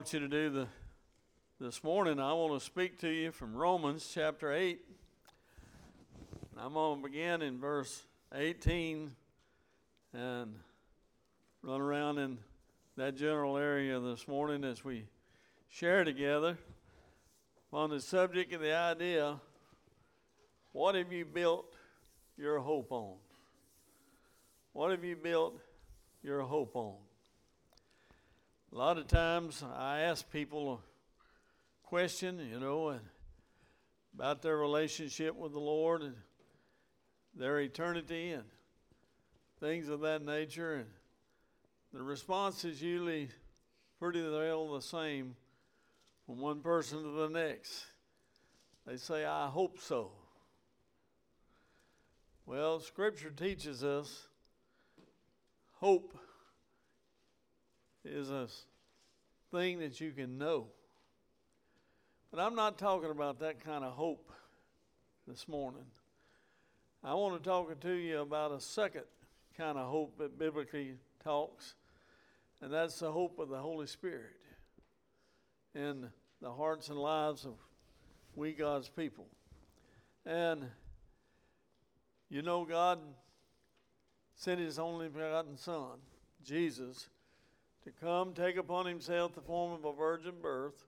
Want you to do this morning. I want to speak to you from Romans chapter 8. I'm going to begin in verse 18 and run around in that general area this morning as we share together on the subject of the idea, what have you built your hope on? What have you built your hope on? A lot of times I ask people a question, about their relationship with the Lord and their eternity and things of that nature. And the response is usually pretty well the same from one person to the next. They say, I hope so. Well, Scripture teaches us hope is a thing that you can know. But I'm not talking about that kind of hope this morning. I want to talk to you about a second kind of hope that biblically talks, and that's the hope of the Holy Spirit in the hearts and lives of we God's people. And God sent His only begotten Son, Jesus, to come take upon Himself the form of a virgin birth,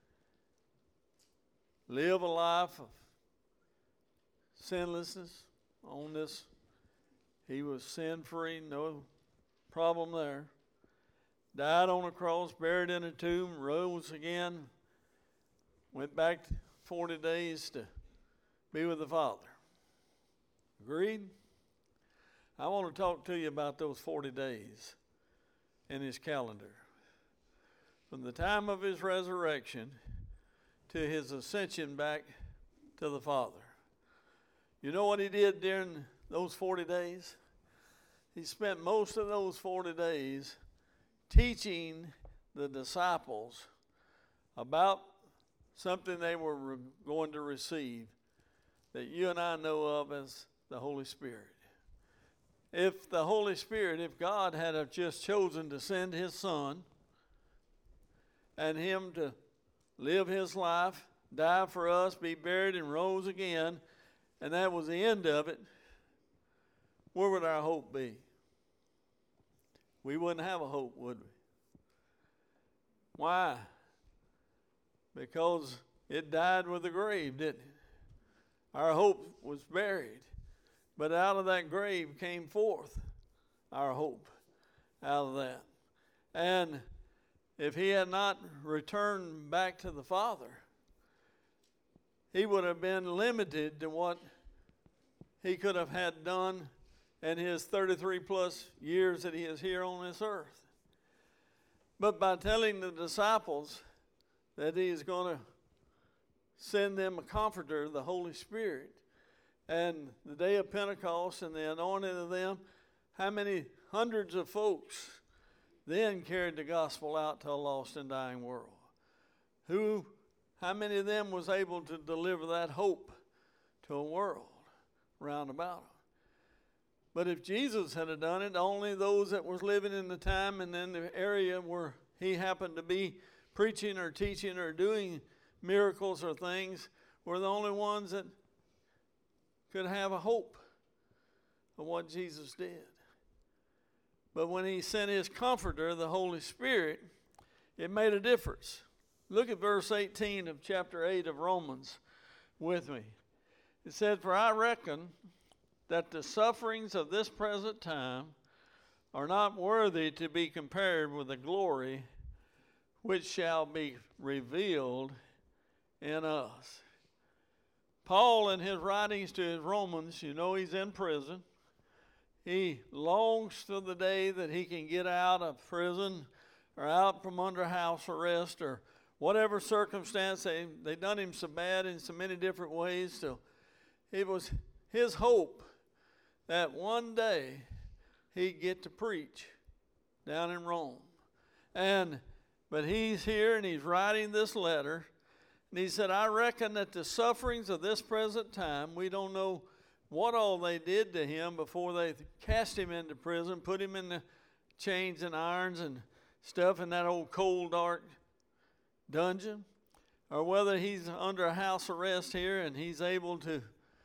live a life of sinlessness on this. He was sin-free, no problem there. Died on a cross, buried in a tomb, rose again, went back 40 days to be with the Father. Agreed? I want to talk to you about those 40 days in His calendar. From the time of His resurrection to His ascension back to the Father. You know what He did during those 40 days? He spent most of those 40 days teaching the disciples about something they were going to receive that you and I know of as the Holy Spirit. If the Holy Spirit, if God had have just chosen to send His Son and Him to live His life, die for us, be buried and rose again, and that was the end of it, where would our hope be? We wouldn't have a hope, would we? Why? Because it died with the grave, didn't it? Our hope was buried. But out of that grave came forth our hope out of that. And if He had not returned back to the Father, He would have been limited to what He could have had done in His 33 plus years that He is here on this earth. But by telling the disciples that He is going to send them a comforter, the Holy Spirit, and the day of Pentecost and the anointing of them, how many hundreds of folks then carried the gospel out to a lost and dying world? How many of them was able to deliver that hope to a world round about them? But if Jesus had done it, only those that was living in the time and in the area where He happened to be preaching or teaching or doing miracles or things were the only ones that could have a hope of what Jesus did. But when He sent His Comforter, the Holy Spirit, it made a difference. Look at verse 18 of chapter 8 of Romans with me. It said, For I reckon that the sufferings of this present time are not worthy to be compared with the glory which shall be revealed in us. Paul, in his writings to his Romans, he's in prison. He longs for the day that he can get out of prison or out from under house arrest or whatever circumstance. They done him so bad in so many different ways. So it was his hope that one day he'd get to preach down in Rome. But he's here and he's writing this letter. And he said, I reckon that the sufferings of this present time, we don't know what all they did to him before they cast him into prison, put him in the chains and irons and stuff in that old cold, dark dungeon, or whether he's under house arrest here and he's able to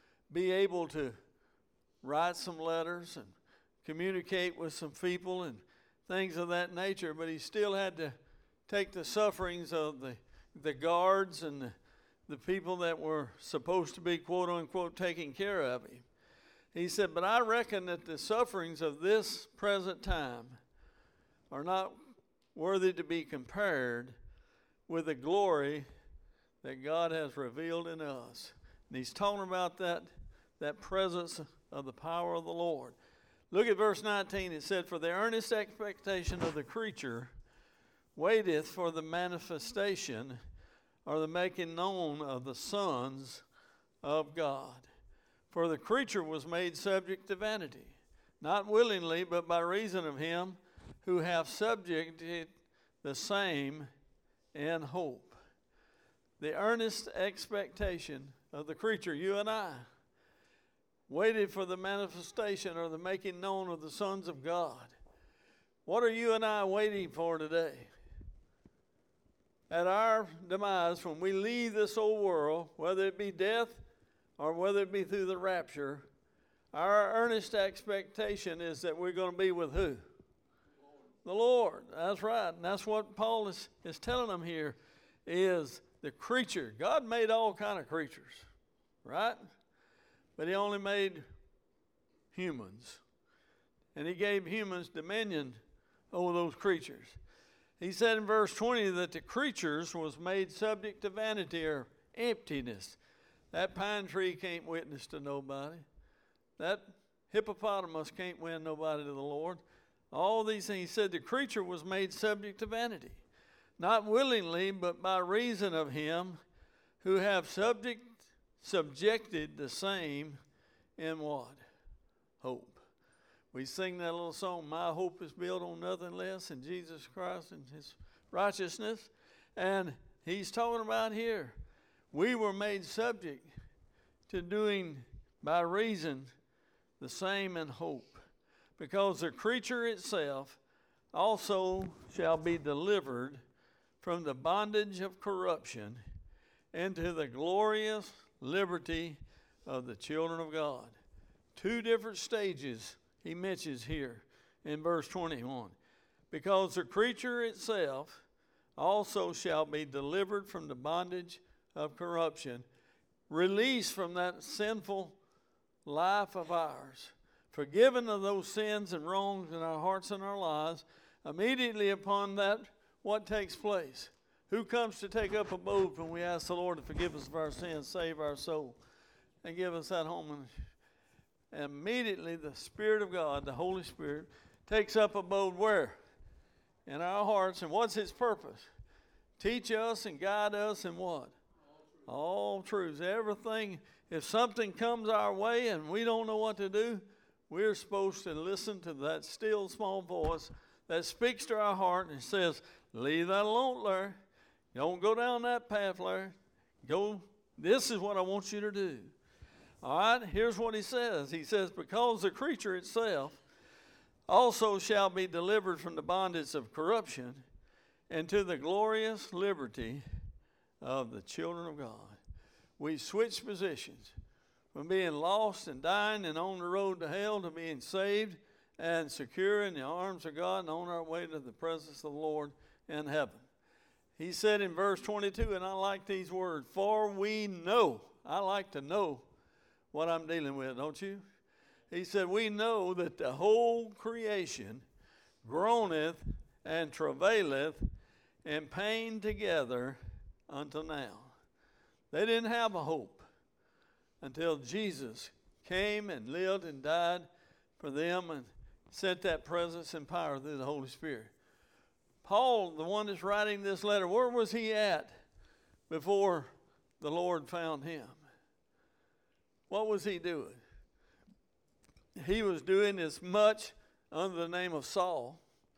write some letters and communicate with some people and things of that nature, but he still had to take the sufferings of the guards and the people that were supposed to be, quote unquote, taking care of him. He said, but I reckon that the sufferings of this present time are not worthy to be compared with the glory that God has revealed in us. And he's talking about that presence of the power of the Lord. Look at verse 19. It said, for the earnest expectation of the creature waiteth for the manifestation or the making known of the sons of God. For the creature was made subject to vanity, not willingly, but by reason of him who hath subjected the same in hope. The earnest expectation of the creature, you and I, waited for the manifestation or the making known of the sons of God. What are you and I waiting for today? At our demise, when we leave this old world, whether it be death or whether it be through the rapture, our earnest expectation is that we're going to be with who? The Lord. That's right. And that's what Paul is telling them here, is the creature. God made all kind of creatures, right? But he only made humans. And he gave humans dominion over those creatures. He said in verse 20 that the creatures was made subject to vanity or emptiness. That pine tree can't witness to nobody. That hippopotamus can't win nobody to the Lord. All these things. He said the creature was made subject to vanity, not willingly, but by reason of him who have subjected the same in what? Hope. We sing that little song, my hope is built on nothing less than Jesus Christ and his righteousness. And he's talking about here, we were made subject to doing by reason the same in hope, because the creature itself also shall be delivered from the bondage of corruption into the glorious liberty of the children of God. Two different stages he mentions here in verse 21. Because the creature itself also shall be delivered from the bondage of corruption, released from that sinful life of ours, forgiven of those sins and wrongs in our hearts and our lives. Immediately upon that, what takes place? Who comes to take up abode when we ask the Lord to forgive us of our sins, save our soul, and give us that home? And immediately the Spirit of God, the Holy Spirit, takes up abode where? In our hearts. And what's his purpose? Teach us and guide us in what? All truths. Everything. If something comes our way and we don't know what to do, we're supposed to listen to that still small voice that speaks to our heart and says, leave that alone, Larry. Don't go down that path, Larry. Go. This is what I want you to do. All right, here's what he says. He says, because the creature itself also shall be delivered from the bondage of corruption into the glorious liberty of the children of God. We switch positions from being lost and dying and on the road to hell to being saved and secure in the arms of God and on our way to the presence of the Lord in heaven. He said in verse 22, and I like these words, for we know. I like to know what I'm dealing with, don't you? He said, we know that the whole creation groaneth and travaileth in pain together until now. They didn't have a hope until Jesus came and lived and died for them and sent that presence and power through the Holy Spirit. Paul, the one that's writing this letter, where was he at before the Lord found him? What was he doing? He was doing as much under the name of Saul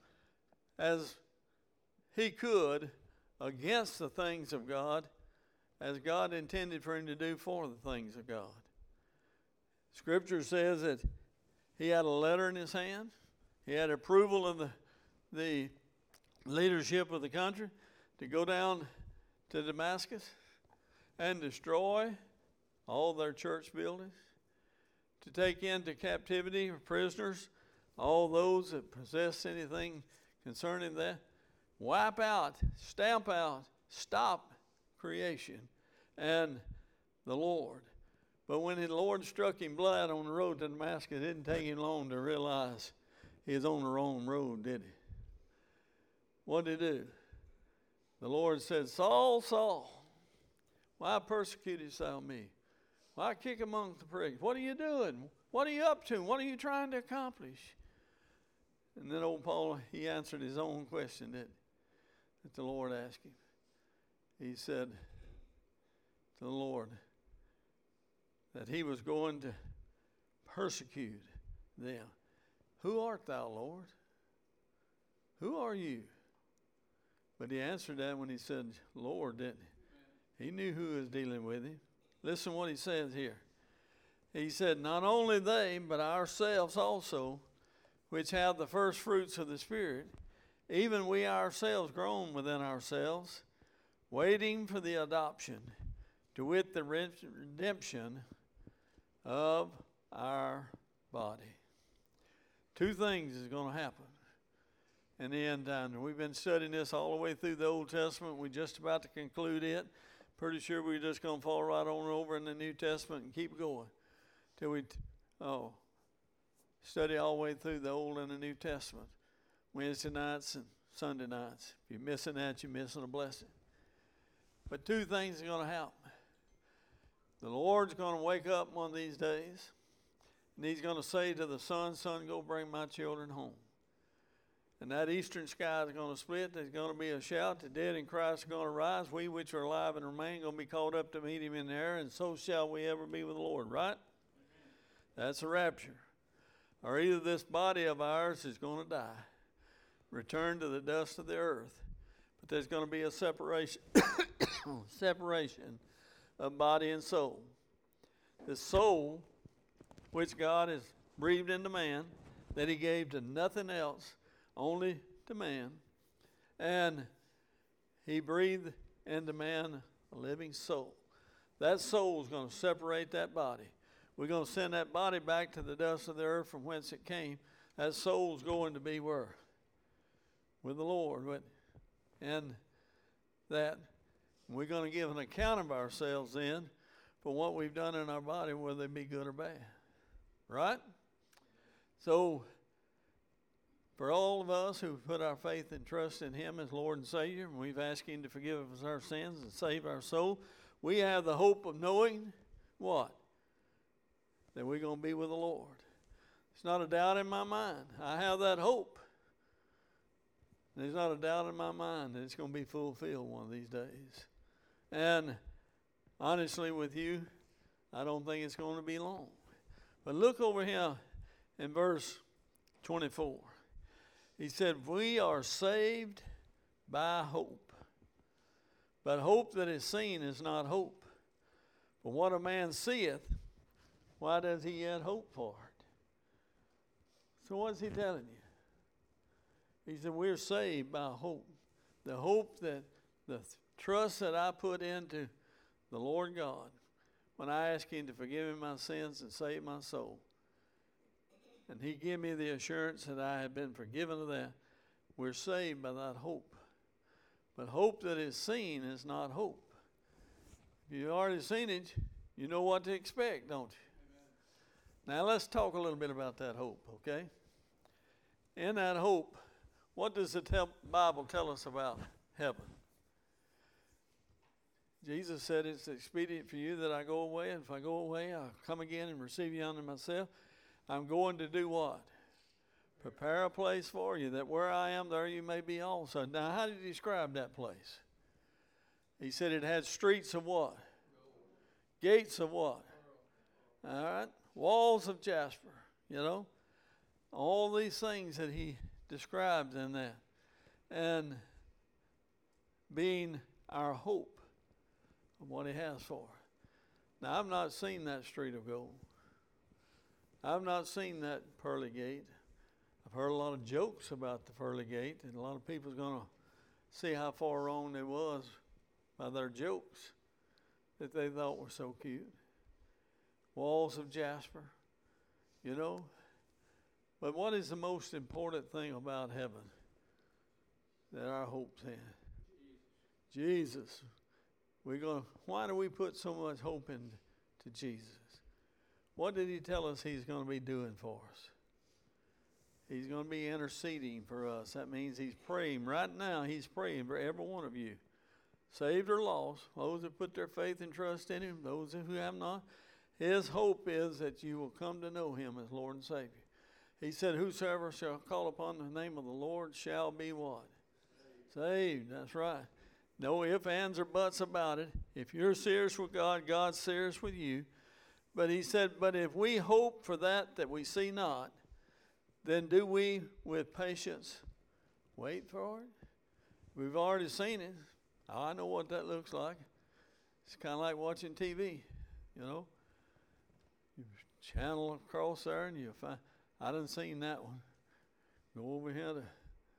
as he could against the things of God as God intended for him to do for the things of God. Scripture says that he had a letter in his hand. He had approval of the leadership of the country to go down to Damascus and destroy all their church buildings, to take into captivity or prisoners all those that possess anything concerning that, wipe out, stamp out, stop creation and the Lord. But when the Lord struck him blood on the road to Damascus, it didn't take him long to realize he was on the wrong road, did he? What did he do? The Lord said, Saul, Saul, why persecutest thou me? Why kick among the pricks? What are you doing? What are you up to? What are you trying to accomplish? And then old Paul, he answered his own question that the Lord asked him. He said to the Lord that he was going to persecute them. Who art thou, Lord? Who are you? But he answered that when he said, Lord, didn't he? He knew who was dealing with him. Listen what he says here. He said, not only they, but ourselves also, which have the first fruits of the Spirit, even we ourselves groan within ourselves, waiting for the adoption, to wit the redemption of our body. Two things is going to happen in the end time. We've been studying this all the way through the Old Testament. We're just about to conclude it. Pretty sure we're just going to fall right on over in the New Testament and keep going till we study all the way through the Old and the New Testament. Wednesday nights and Sunday nights. If you're missing that, you're missing a blessing. But two things are going to happen. The Lord's going to wake up one of these days, and he's going to say to the son, son, go bring my children home. And that eastern sky is going to split. There's going to be a shout. The dead in Christ are going to rise. We which are alive and remain are going to be called up to meet him in the air, and so shall we ever be with the Lord, right? That's a rapture. Or either this body of ours is going to die, return to the dust of the earth, but there's going to be a separation of body and soul. The soul, which God has breathed into man, that he gave to nothing else, only to man. And he breathed into man a living soul. That soul is going to separate that body. We're going to send that body back to the dust of the earth from whence it came. That soul's going to be where? With the Lord. And that we're going to give an account of ourselves then for what we've done in our body, whether it be good or bad. Right? So, for all of us who put our faith and trust in him as Lord and Savior, and we've asked him to forgive us our sins and save our soul, we have the hope of knowing what? That we're going to be with the Lord. It's not a doubt in my mind. I have that hope. There's not a doubt in my mind that it's going to be fulfilled one of these days. And honestly with you, I don't think it's going to be long. But look over here in verse 24. He said, we are saved by hope. But hope that is seen is not hope. But what a man seeth, why does he yet hope for it? So what's he telling you? He said, we're saved by hope. The hope that the trust that I put into the Lord God when I ask him to forgive me my sins and save my soul. And he gave me the assurance that I have been forgiven of that. We're saved by that hope. But hope that is seen is not hope. If you've already seen it, you know what to expect, don't you? Now let's talk a little bit about that hope, okay? In that hope, what does the Bible tell us about heaven? Jesus said it's expedient for you that I go away, and if I go away, I'll come again and receive you unto myself. I'm going to do what? Prepare a place for you, that where I am, there you may be also. Now, how did he describe that place? He said it had streets of what? Gates of what? All right. Walls of jasper, you know. All these things that he described in that. And being our hope of what he has for us. Now, I've not seen that street of gold. I've not seen that pearly gate. I've heard a lot of jokes about the pearly gate, and a lot of people's going to see how far wrong they was by their jokes that they thought were so cute. Walls of jasper, you know. But what is the most important thing about heaven that our hope's in? Jesus. Why do we put so much hope into Jesus? What did he tell us he's going to be doing for us? He's going to be interceding for us. That means he's praying. Right now, he's praying for every one of you. Saved or lost, those that put their faith and trust in him, those who have not. His hope is that you will come to know him as Lord and Savior. He said, whosoever shall call upon the name of the Lord shall be what? Saved. That's right. No ifs, ands, or buts about it. If you're serious with God, God's serious with you. But he said, but if we hope for that we see not, then do we with patience wait for it? We've already seen it. I know what that looks like. It's kind of like watching TV, you know. You channel across there and you find, I done seen that one. Go over here to,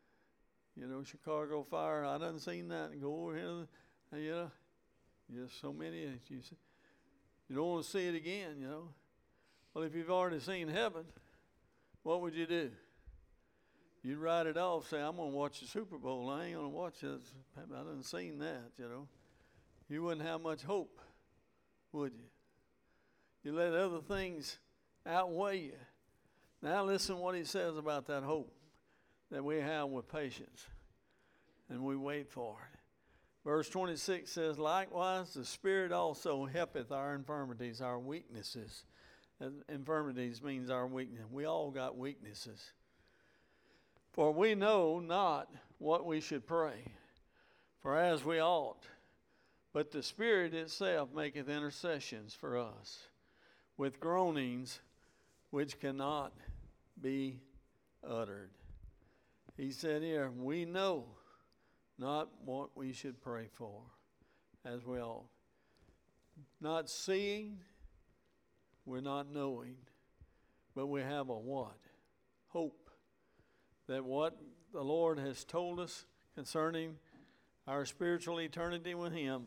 Chicago Fire. I done seen that. And go over here to, just so many that you don't want to see it again, you know. Well, if you've already seen heaven, what would you do? You'd write it off, say, I'm going to watch the Super Bowl. I ain't going to watch this. I done seen that, you know. You wouldn't have much hope, would you? You let other things outweigh you. Now listen what he says about that hope that we have with patience, and we wait for it. Verse 26 says, likewise the Spirit also helpeth our infirmities, our weaknesses. And infirmities means our weakness. We all got weaknesses. For we know not what we should pray, for as we ought. But the Spirit itself maketh intercessions for us with groanings which cannot be uttered. He said here, we know not what we should pray for, as we ought. Not seeing, we're not knowing, but we have a what? Hope. That what the Lord has told us concerning our spiritual eternity with him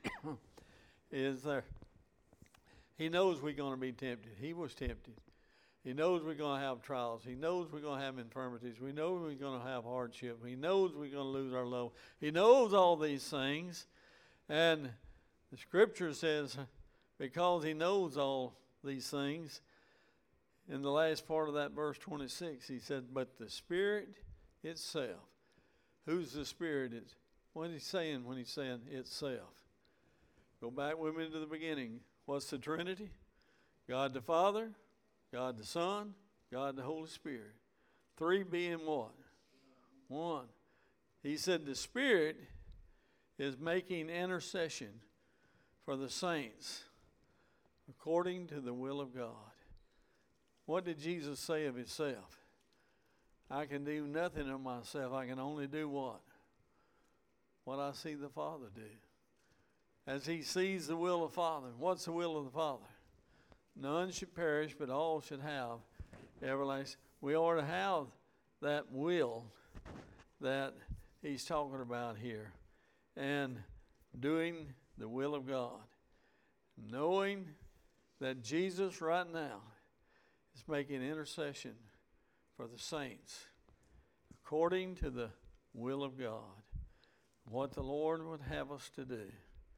is there. He knows we're going to be tempted. He was tempted. He knows we're going to have trials. He knows we're going to have infirmities. We know we're going to have hardship. He knows we're going to lose our love. He knows all these things. And the scripture says, because he knows all these things, in the last part of that verse 26, he said, but the Spirit itself. Who's the Spirit? What is he saying when he's saying itself? Go back with me to the beginning. What's the Trinity? God the Father, God the Son, God the Holy Spirit. Three being what? One. He said the Spirit is making intercession for the saints according to the will of God. What did Jesus say of himself? I can do nothing of myself. I can only do what? What I see the Father do. As he sees the will of the Father. What's the will of the Father? None should perish, but all should have everlasting. We ought to have that will that he's talking about here. And doing the will of God. Knowing that Jesus right now is making intercession for the saints according to the will of God. What the Lord would have us to do.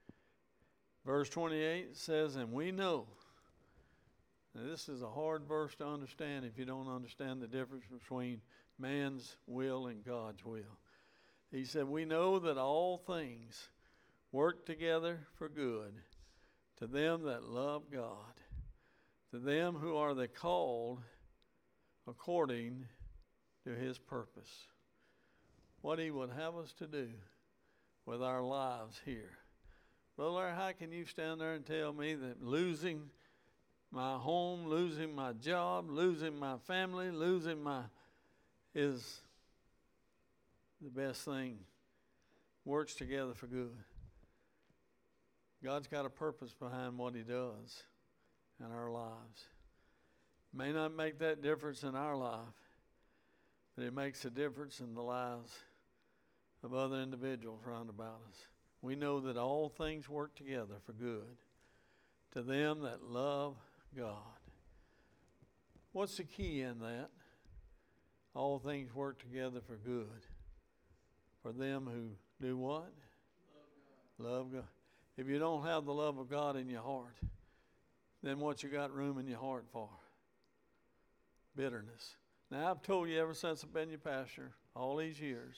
Verse 28 says, and we know. Now this is a hard verse to understand if you don't understand the difference between man's will and God's will. He said, we know that all things work together for good to them that love God, to them who are the called according to his purpose. What he would have us to do with our lives here. Brother, how can you stand there and tell me that losing my home, losing my job, losing my family, is the best thing, works together for good? God's got a purpose behind what he does in our lives. May not make that difference in our life, but it makes a difference in the lives of other individuals round about us. we know that all things work together for good to them that love God. What's the key in that? All things work together for good for them who do what? Love God. If you don't have the love of God in your heart, then what you got room in your heart for? Bitterness. Now, I've told you ever since I've been your pastor, all these years,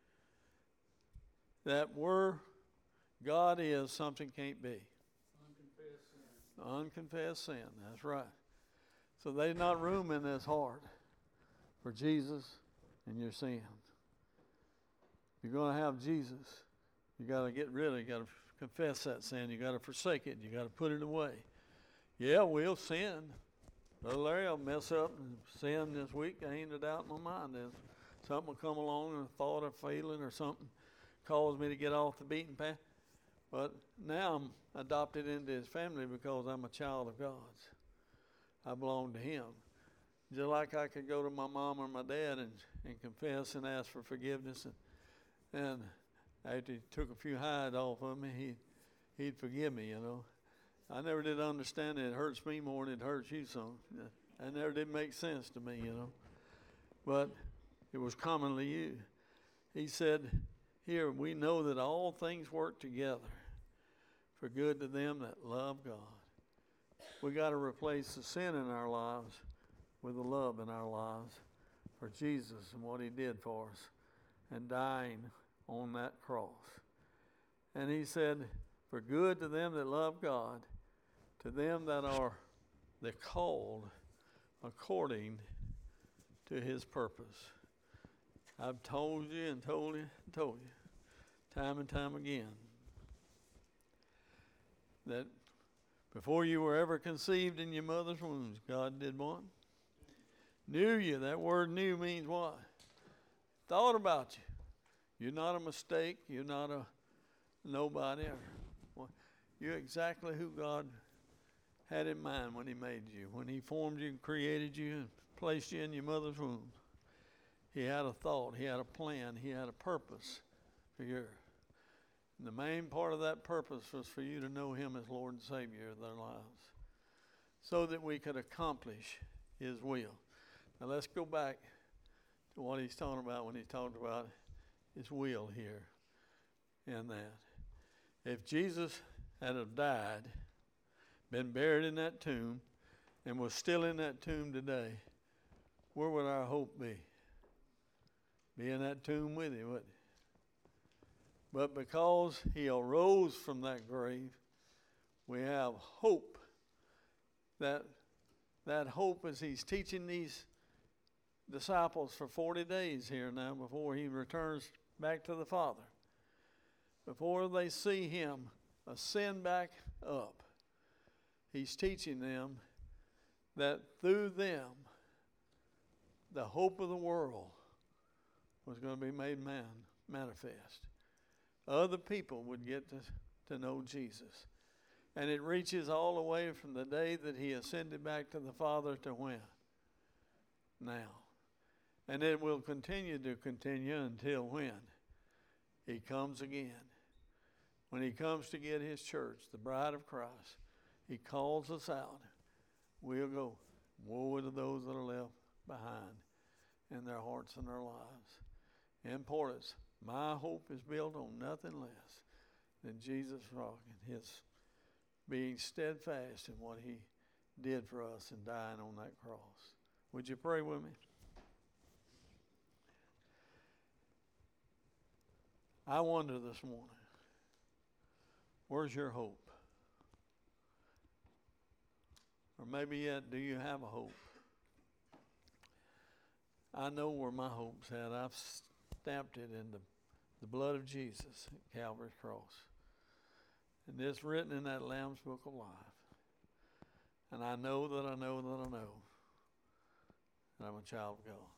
that where God is, something can't be. Unconfessed sin. Unconfessed sin, that's right. So there's not room in this heart for Jesus and your sins. If you're going to have Jesus, you got to get rid of it. You got to confess that sin. You got to forsake it. You got to put it away. Yeah, we'll sin. Brother Larry, I'll mess up and sin this week. I ain't a doubt in my mind. There's something will come along, and a thought or feeling or something cause me to get off the beaten path. But now I'm adopted into his family because I'm a child of God's. I belong to him. Just like I could go to my mom or my dad and confess and ask for forgiveness. And after he took a few hides off of me, he'd forgive me, you know. I never did understand it. It hurts me more than it hurts you some. That never did make sense to me, you know. But it was commonly used. He said, here, we know that all things work together for good to them that love God. We got to replace the sin in our lives with the love in our lives for Jesus and what he did for us and dying on that cross. And he said, for good to them that love God, to them that are the called according to his purpose. I've told you and told you and told you time and time again that before you were ever conceived in your mother's womb, God did what? Knew you. That word knew means what? Thought about you. You're not a mistake. You're not a nobody. You're exactly who God had in mind when he made you. When he formed you and created you and placed you in your mother's womb. He had a thought. He had a plan. He had a purpose for you. And the main part of that purpose was for you to know him as Lord and Savior of their lives so that we could accomplish his will. Now let's go back to what he's talking about when he talked about his will here and that. If Jesus had have died, been buried in that tomb, and was still in that tomb today, where would our hope be? Be in that tomb with him, wouldn't it? But because he arose from that grave, we have hope. That hope as he's teaching these disciples for 40 days here now before he returns back to the Father. Before they see him ascend back up, he's teaching them that through them, the hope of the world was going to be made manifest. Other people would get to know Jesus. And it reaches all the way from the day that he ascended back to the Father to when? Now. And it will continue to continue until when? He comes again. When he comes to get his church, the bride of Christ, he calls us out. We'll go. Woe to those that are left behind in their hearts and their lives. Importance. My hope is built on nothing less than Jesus' rock and his being steadfast in what he did for us and dying on that cross. Would you pray with me? I wonder this morning, where's your hope? Or maybe yet, do you have a hope? I know where my hope's at. I've stamped it in the blood of Jesus at Calvary's cross. And it's written in that Lamb's Book of Life. And I know that I know that I know that I'm a child of God.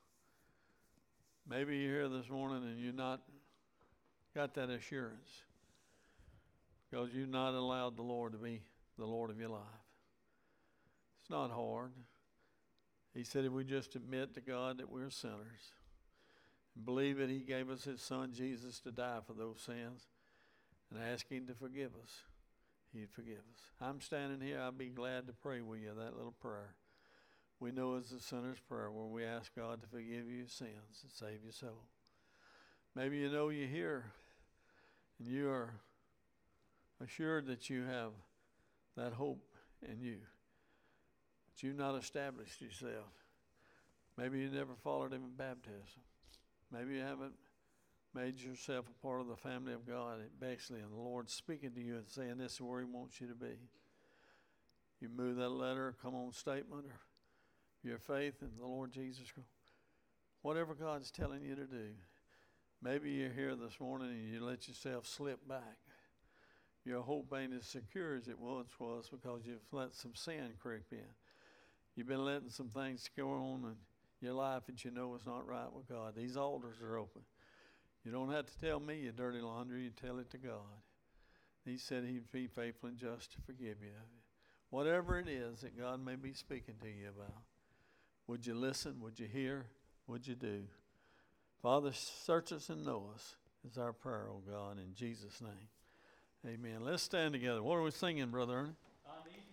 Maybe you're here this morning and you're not got that assurance because you've not allowed the Lord to be the Lord of your life. It's not hard. He said if we just admit to God that we're sinners and believe that he gave us his son Jesus to die for those sins, and ask Him to forgive us, He'd forgive us. I'm standing here, I'll be glad to pray with you that little prayer. We know it's the sinner's prayer where we ask God to forgive you your sins and save your soul. Maybe you know you're here and you are assured that you have that hope in you, but you've not established yourself. Maybe you never followed Him in baptism. Maybe you haven't made yourself a part of the family of God at Bexley, and the Lord's speaking to you and saying this is where He wants you to be. You move that letter, come on statement, or your faith in the Lord Jesus Christ. Whatever God's telling you to do. Maybe you're here this morning and you let yourself slip back. Your hope ain't as secure as it once was because you've let some sin creep in. You've been letting some things go on in your life that you know is not right with God. These altars are open. You don't have to tell me your dirty laundry. You tell it to God. He said He'd be faithful and just to forgive you. Whatever it is that God may be speaking to you about, would you listen? Would you hear? Would you do? Father, search us and know us is our prayer, oh God, in Jesus' name. Amen. Let's stand together. What are we singing, Brother Ernie?